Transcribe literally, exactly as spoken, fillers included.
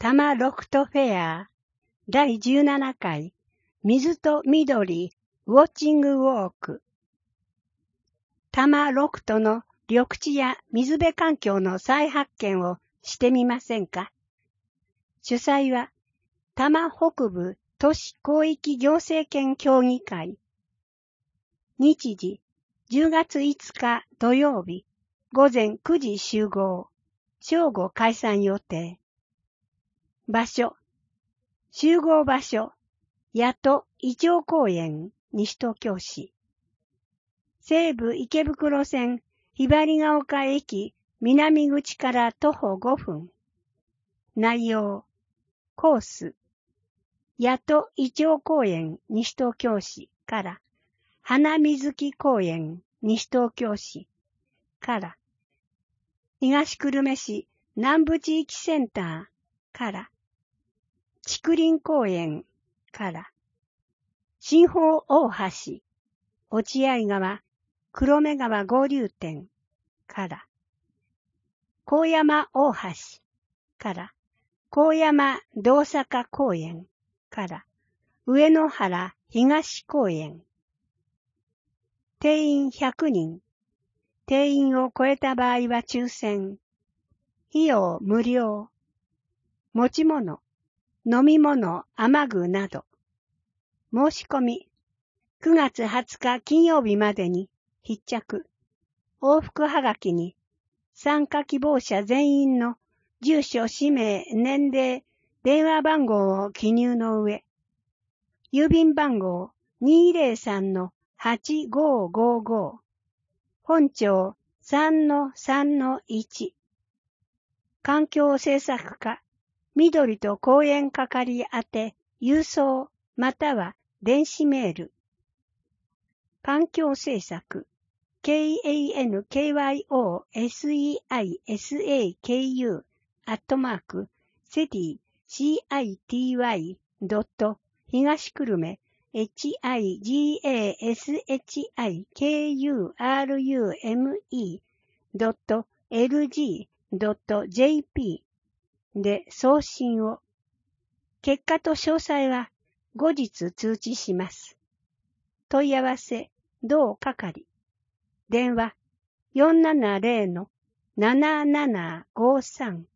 多摩ロフトフェアだいじゅうななかい水と緑ウォッチングウォーク。多摩ロフトの緑地や水辺環境の再発見をしてみませんか？主催は多摩北部都市広域行政権協議会。日時じゅうがついつか土曜日ごぜんくじ集合、正午解散予定。場所、集合場所、谷戸イチョウ公園西東京市。西武池袋線ひばりが丘駅南口から徒歩ごふん。内容、コース、谷戸イチョウ公園西東京市から花水木公園西東京市から東久留米市南部地域センターから竹林公園から新保大橋落合川黒目川合流点から高山大橋から高山道坂公園から上野原東公園。定員ひゃくにん。定員を超えた場合は抽選。費用無料。持ち物、飲み物、雨具など。申し込み、くがつはつか金曜日までに必着。往復はがきに、参加希望者全員の住所、氏名、年齢、電話番号を記入の上、郵便番号 にーぜろさんのはちごーごーごー、本庁 さんのさんのいち、環境政策課、緑と公園係宛て、郵送または電子メール。環境政策、ケーエーエヌケーワイオーセイアイエスエーケーユー アットマーク、セティ、シーアイティーワイ ドット、東久留米、エイチアイジーエーエスエイチアイケーユーアールユーエムイー ドット、エルジー ドット ジェーピー で送信を。結果と詳細は後日通知します。問い合わせ、同係。電話、よんななぜろのななななごさん。